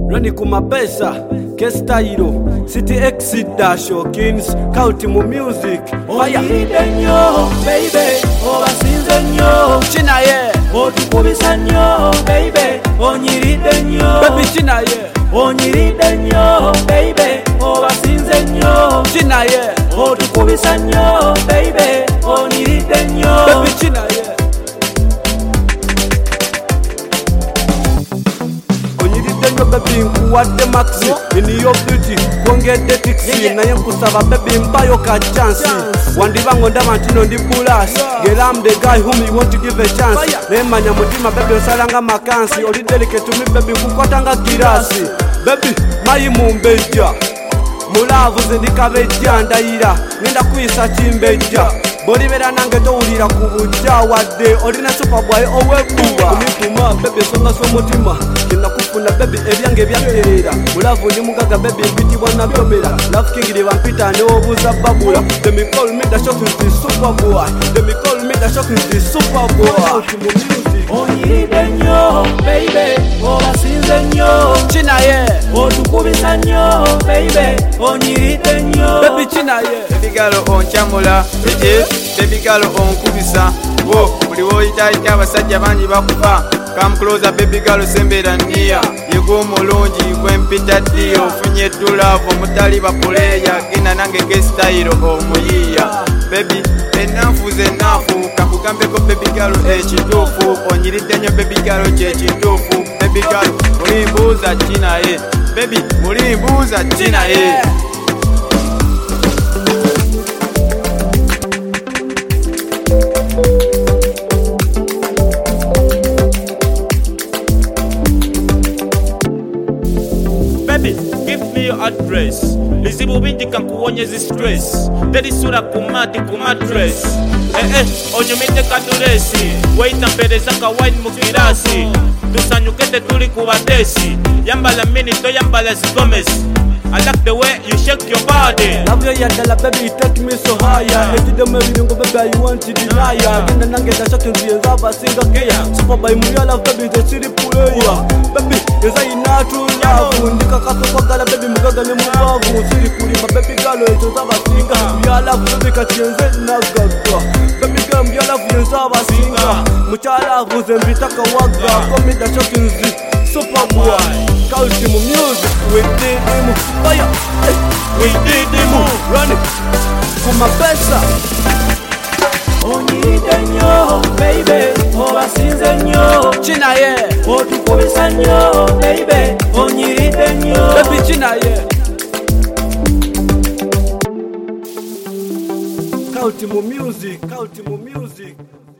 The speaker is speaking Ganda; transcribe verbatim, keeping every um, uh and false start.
Rani kumapesa, K-Style, City X Dash Kings, County mu music. Onyiride nnyo, baby, obasinze nnyo. China ye, otukubisa nnyo, baby, onyiride nnyo. Baby China ye, onyiride nnyo, baby, obasinze nnyo. China ye, otukubisa nnyo, baby, onyiride nnyo. Baby China ye. Baby nkuwadde maxi in your beauty kwongedde tiksi naye nkusaba baby mpayo ka chance wandibango ndaba ntino ndi bulas girl I'm the guy whom you want to give a chance nemanya mutima baby osalanga makansi oli delicate to me baby nkukwatanga girasi baby mayi mumbejja mulavu ze ndikabejja ndayira ngenda kuyisa kimbejja bolibera nange towulira ku bujja wadde olina superboy owebbuba kumituma baby songa somutima kufuna baby ebyange byaterera mulavu ndi mugaga baby mbitibwa nabyomera love king de vampita ne obuza babula they me call me the shock is the super boy they me call me the shock is the super boy onyiride nnyo baby obasinze nnyo China ye otukubisa nnyo baby onyiride nnyo baby China ye baby girl onchamula ete baby girl onkubisa wo buli woyita abasajja bangi bakufa come closer baby girl sembera ndia yego mulungi kwempita dio funye tulavo mutali bapuleya gina nange K-Style omuyiya baby enafuze nafu kakugambeko baby girl ekitufu onyiride nnyo baby girl kyekitufu baby girl mulimbuuza China ye baby mulimbuuza China ye give me your address. Lizibu binti kankuonyezi stress. Teri sura kumati kumatres. Eh eh, onyumite kaduresi. Waita mpereza ka wine mukirasi. Tusanyukete tuli kuwadesi. Yambala minito yambala zigomez. I like the way you shake your body. Love you yadala baby, take me so higher. Eti deme vinyongo baby, you want to deny ya. Genda nange da shatu nzienzava singa kea. Super by muya love baby, the city puleya. Baby, yeza inatu love. Ndika kaso kwa gala baby, mugaga ne mubavu. Siri kulimba baby galo, eto zava singa. Muya love baby, katienze nagaga. Baby girl, muya love yenzava singa. Mucha love, zembitaka waga. Komi da shatu nzi, super boy. County mu music, we did him fire, we did him running for my pesa. Onyiride nnyo, baby, obasinze nnyo. China ye, otukubisa nnyo, baby, onyiride nnyo. Baby China ye. County mu music, county mu music.